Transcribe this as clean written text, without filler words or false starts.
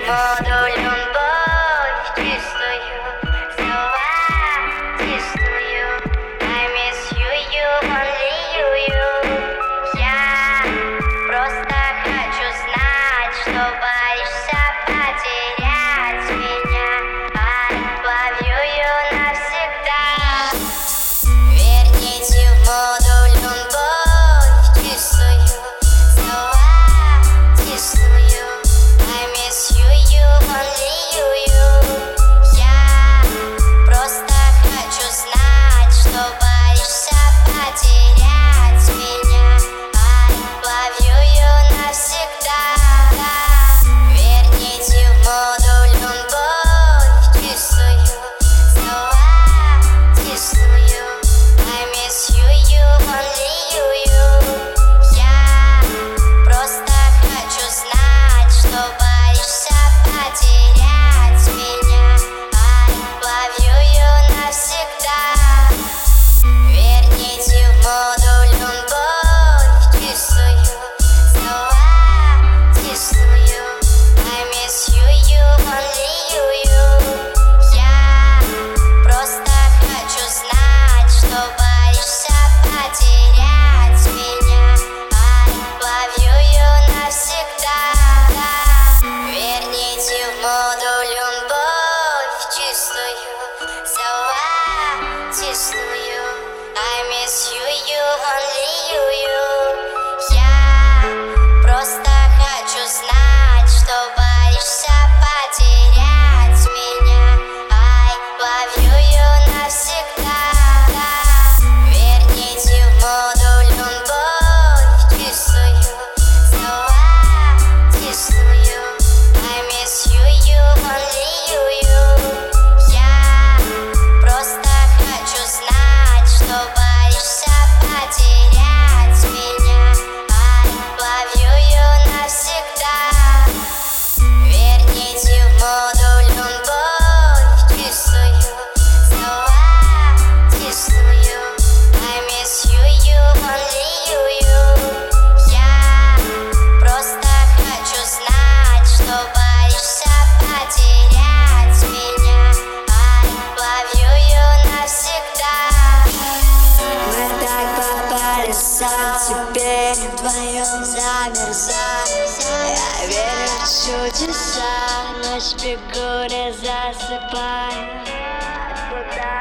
моду любовь чистую, слова чистую. I miss you, only you. Я просто хочу знать, что боишься потерять меня. I love you навсегда. Верните в моду любовь чистую, слова чистую. I miss you, only you. Я просто хочу знать, что боишься потерять меня. I love you навсегда. Верните в моду любовь чистую, слова чистую. I miss you, only you. Я просто хочу знать, что боишься потерять меня. I love you навсегда. Верните в моду любовь чистую, слова чистую. I miss you, only you. Я просто хочу знать, что боишься потерять меня. I love you навсегда. Верните в моду любовь чистую, слова чистую. I miss you, only you. Я просто хочу знать, что боишься потерять меня. I love you навсегда. Верните в моду любовь чистую, слова чистую. I miss you, only you. Я просто хочу знать, что боишься потерять меня. I love you навсегда. Верните в моду любовь чистую, слова чистую. I miss you, only you. Я просто хочу знать, что боишься потерять меня. I love you навсегда. Мы так попали сам теперь вдвоем замерзаем. Я верю в чудеса, ночь бегу, не засыпаю.